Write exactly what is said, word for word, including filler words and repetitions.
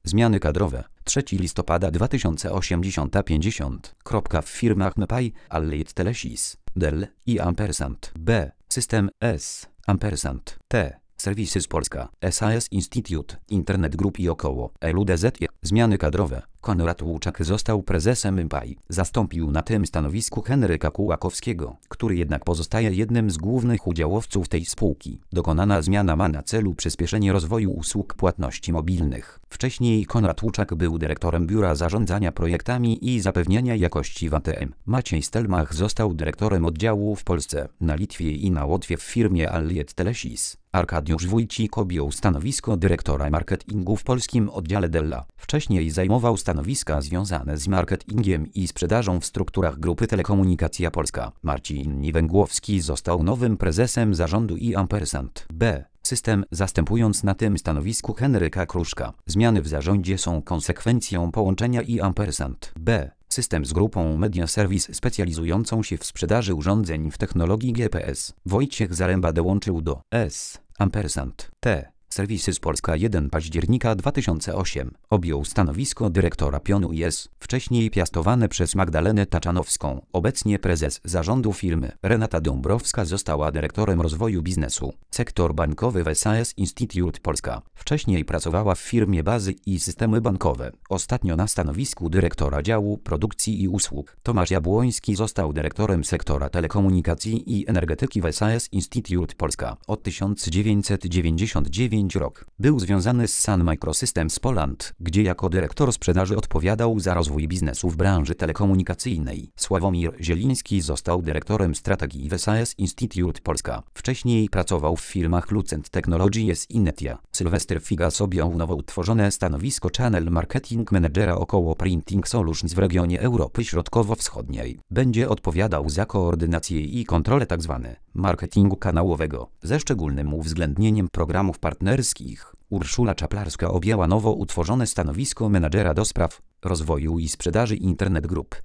Zmiany kadrowe. trzeciego listopada dwa tysiące osiemdziesiąt pięćdziesiąt. W firmach Mepay, Allied Telesis, Dell i ampersand B. System S, ampersand T. Services Polska, S A S Institute, Internet Group i około L U D Z. Zmiany kadrowe. Konrad Łuczak został prezesem Mepay. Zastąpił na tym stanowisku Henryka Kułakowskiego, który jednak pozostaje jednym z głównych udziałowców tej spółki. Dokonana zmiana ma na celu przyspieszenie rozwoju usług płatności mobilnych. Wcześniej Konrad Łuczak był dyrektorem Biura Zarządzania Projektami i Zapewniania Jakości w A T M. Maciej Stelmach został dyrektorem oddziału w Polsce, na Litwie i na Łotwie w firmie Allied Telesis. Arkadiusz Wójcik objął stanowisko dyrektora marketingu w polskim oddziale Della. Wcześniej zajmował stanowiska związane z marketingiem i sprzedażą w strukturach Grupy Telekomunikacja Polska. Marcin Niewęgłowski został nowym prezesem zarządu i ampersand B. System, zastępując na tym stanowisku Henryka Kruszka. Zmiany w zarządzie są konsekwencją połączenia i ampersand B. System z grupą Media Service specjalizującą się w sprzedaży urządzeń w technologii G P S. Wojciech Zaręba dołączył do S. ampersand T. Services Polska pierwszego października dwa tysiące ósmego. Objął stanowisko dyrektora Pionu I S, wcześniej piastowane przez Magdalenę Taczanowską. Obecnie prezes zarządu firmy Renata Dąbrowska została dyrektorem rozwoju biznesu. Sektor bankowy w S A S Institute Polska. Wcześniej pracowała w firmie Bazy i Systemy Bankowe. Ostatnio na stanowisku dyrektora działu produkcji i usług. Tomasz Jabłoński został dyrektorem sektora telekomunikacji i energetyki w S A S Institute Polska. Od tysiąc dziewięćset dziewięćdziesiątego dziewiątego rok. Był związany z Sun Microsystems Poland, gdzie jako dyrektor sprzedaży odpowiadał za rozwój biznesu w branży telekomunikacyjnej. Sławomir Zieliński został dyrektorem strategii w S A S Institute Polska. Wcześniej pracował w firmach Lucent Technologies i Netia. Sylwester Figas objął nowo utworzone stanowisko Channel Marketing Managera około Printing Solutions w regionie Europy Środkowo-Wschodniej. Będzie odpowiadał za koordynację i kontrolę tzw. marketingu kanałowego, ze szczególnym uwzględnieniem programów partnerskich. Urszula Czaplarska objęła nowo utworzone stanowisko menadżera do spraw rozwoju i sprzedaży Internet Group.